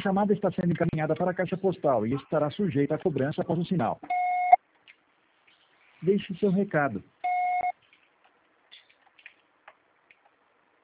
chamada está sendo encaminhada para a caixa postal e estará sujeita a cobrança após o sinal. Deixe seu recado.